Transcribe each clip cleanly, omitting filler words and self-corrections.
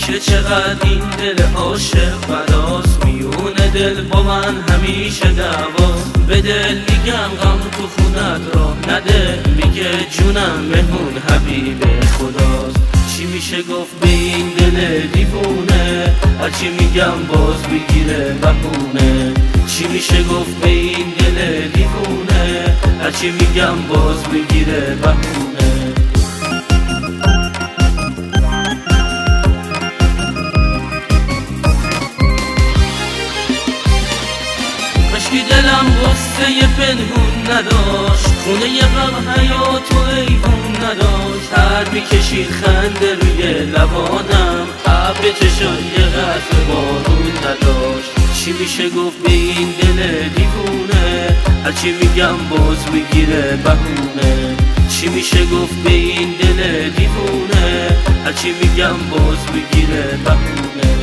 که چقدر این دل عاشق فداست، میونه دل با من همیشه دعواست. به دل میگم غم تو خونت را نده، میگه جونم مهمون حبیب خداست. چی میشه گفت به این دل دیوونه، هرچی میگم باز میگیره بهونه. چی میشه گفت به این دل دیوونه، هرچی میگم باز میگیره بهونه. کاشکی دلم غصه پنهون نداشت، خونه غم حیات و ایوون نداشت. هر میکشید خنده روی لبانم، ابر چشات یه قطره بارون نداشت. چی میشه گفت به این دل دیوونه، هرچی میگم باز میگیره بهونه. چی میشه گفت به این دل دیوونه، هرچی میگم باز میگیره بهونه.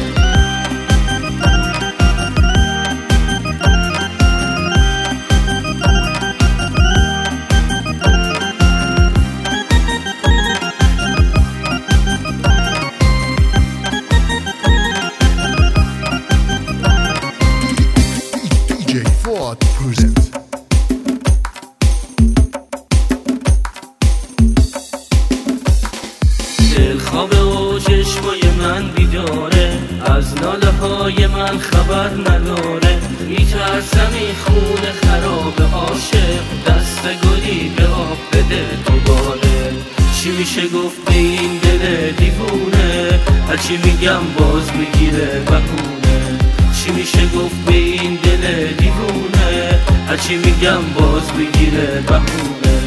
دلخوابه و چشمای من بیداره، از ناله های من خبر نداره. میترسم این خونه خراب عاشق، دست گلی به آب بده دوباره. چی میشه گفت به این دل دیوونه، هرچی میگم باز میگیره بهونه. چی میشه گفت به این دل دیوونه، هرچی میگم باز میگیره بهونه.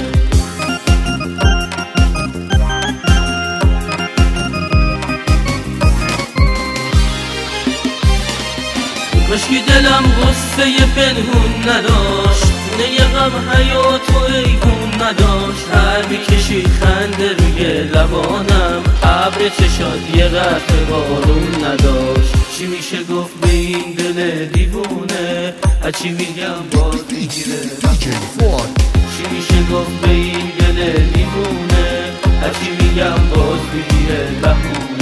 کاشکی دلم غصه پنهون نداشت، خونه غم حیات و ایوون نداشت. هر میکشید خنده روی لبانم، ابر چشات یه قطره بارون نداشت. چی میشه گفت به این دل دیوونه، هرچی میگم باز میگیره بهونه. چی میشه گفت به این دل دیوونه، هرچی میگم باز میگیره بهونه.